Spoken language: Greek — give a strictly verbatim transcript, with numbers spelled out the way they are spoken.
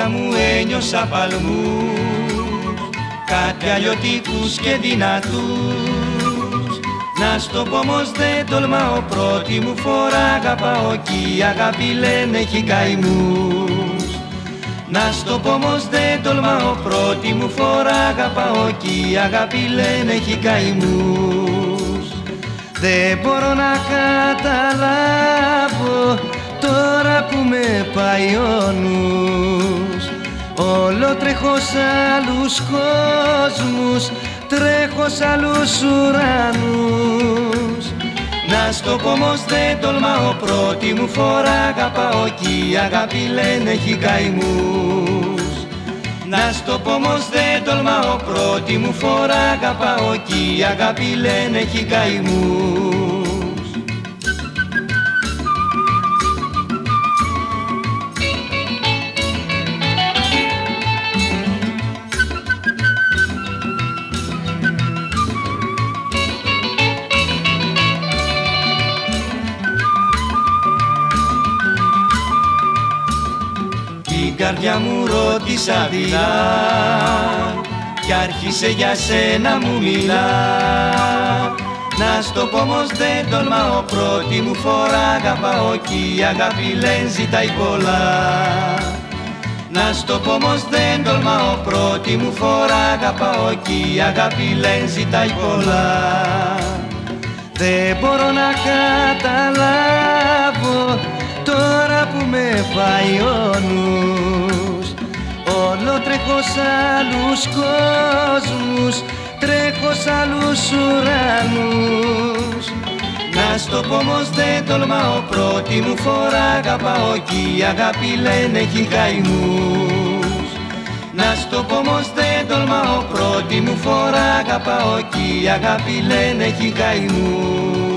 καρδιά μου ένιωσα παλμούς, κάτι αλλιωτικούς και δυνατούς. Να στο πω όμως δεν τολμάω, πρώτη μου φορά αγαπάω κι η αγάπη λένε έχει καημούς. Να στο πω όμως δεν τολμάω, πρώτη μου φορά αγαπάω κι η αγάπη λένε έχει καημούς. Δεν μπορώ να καταλάβω τώρα που με πάει ο νους. Όλο τρέχω σ' άλλους κόσμους, τρέχω σ' άλλους ουρανούς. Να στο πω όμως δεν τολμάω, πρώτη μου φορά αγαπάω κι η αγάπη λένε έχει καημούς. Να στο πω όμως δεν τολμάω, πρώτη μου φορά αγαπάω κι η αγάπη λένε έχει καημούς. Την καρδιά μου ρώτησα δειλά κι άρχισε για σένα μου μιλά. Να στο πω όμως δεν τολμάω, πρώτη μου φορά αγαπάω κι η αγάπη λένε ζητάει πολλά. Να στο πω όμως δεν τολμάω, πρώτη μου φορά αγαπάω κι η αγάπη λένε ζητάει πολλά. Δεν μπορώ να καταλάβω τώρα που με πάει ο νους. Όλο τρέχω σ' άλλους κόσμους, τρέχω σ' άλλους ουρανούς. Να στο πω όμως δεν τολμάω, πρώτη μου φορά αγαπάω κι η αγάπη λένε έχει καημούς. Να στο πω όμως δεν τολμάω, πρώτη μου φορά αγαπάω κι η αγάπη λένε έχει καημούς.